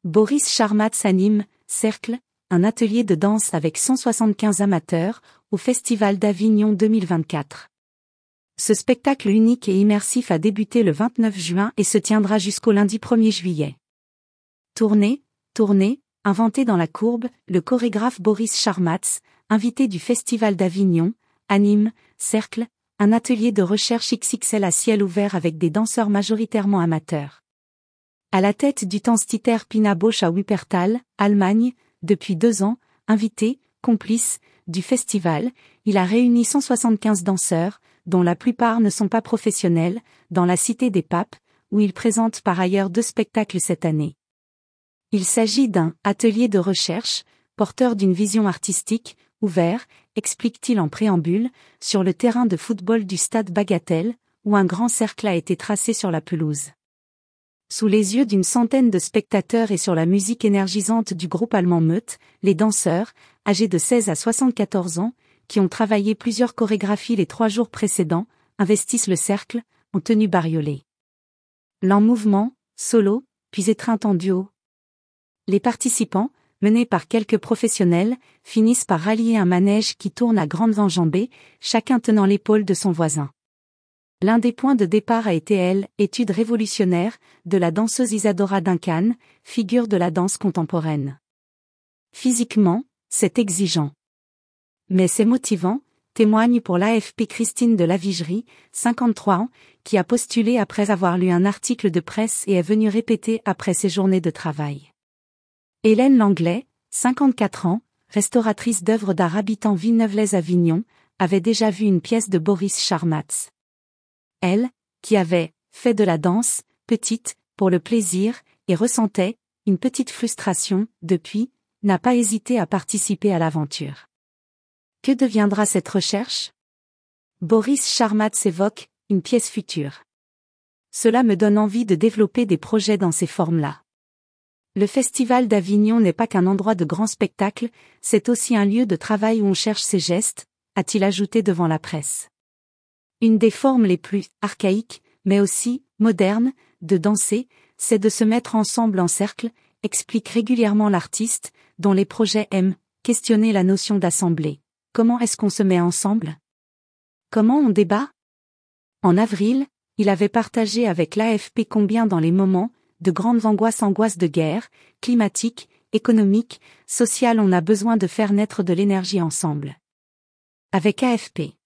Boris Charmatz anime Cercle, un atelier de danse avec 175 amateurs, au Festival d'Avignon 2024. Ce spectacle unique et immersif a débuté le 29 juin et se tiendra jusqu'au lundi 1er juillet. Tournée, inventée dans la courbe, le chorégraphe Boris Charmatz, invité du Festival d'Avignon, anime Cercle, un atelier de recherche XXL à ciel ouvert avec des danseurs majoritairement amateurs. À la tête du Tanztiter Pina Bausch à Wuppertal, Allemagne, depuis 2 ans, invité, complice, du festival, il a réuni 175 danseurs, dont la plupart ne sont pas professionnels, dans la Cité des Papes, où il présente par ailleurs 2 spectacles cette année. Il s'agit d'un « atelier de recherche », porteur d'une vision artistique, ouvert, explique-t-il en préambule, sur le terrain de football du stade Bagatelle, où un grand cercle a été tracé sur la pelouse. Sous les yeux d'une centaine de spectateurs et sur la musique énergisante du groupe allemand Meute, les danseurs, âgés de 16 à 74 ans, qui ont travaillé plusieurs chorégraphies les 3 jours précédents, investissent le cercle, en tenue bariolée. Lent mouvement, solo, puis étreinte en duo. Les participants, menés par quelques professionnels, finissent par rallier un manège qui tourne à grandes enjambées, chacun tenant l'épaule de son voisin. L'un des points de départ a été étude révolutionnaire, de la danseuse Isadora Duncan, figure de la danse contemporaine. Physiquement, c'est exigeant. Mais c'est motivant, témoigne pour l'AFP Christine de Lavigerie, 53 ans, qui a postulé après avoir lu un article de presse et est venue répéter après ses journées de travail. Hélène Langlais, 54 ans, restauratrice d'œuvres d'art habitant Villeneuve-lès-Avignon, avait déjà vu une pièce de Boris Charmatz. Elle, qui avait fait de la danse, petite, pour le plaisir, et ressentait une petite frustration, depuis, n'a pas hésité à participer à l'aventure. Que deviendra cette recherche ? Boris Charmatz évoque une pièce future. Cela me donne envie de développer des projets dans ces formes-là. Le Festival d'Avignon n'est pas qu'un endroit de grand spectacle, c'est aussi un lieu de travail où on cherche ses gestes, a-t-il ajouté devant la presse. Une des formes les plus archaïques, mais aussi modernes, de danser, c'est de se mettre ensemble en cercle, explique régulièrement l'artiste, dont les projets aiment questionner la notion d'assemblée. Comment est-ce qu'on se met ensemble ? Comment on débat ? En avril, il avait partagé avec l'AFP combien dans les moments de grandes angoisses de guerre, climatiques, économiques, sociales on a besoin de faire naître de l'énergie ensemble. Avec AFP.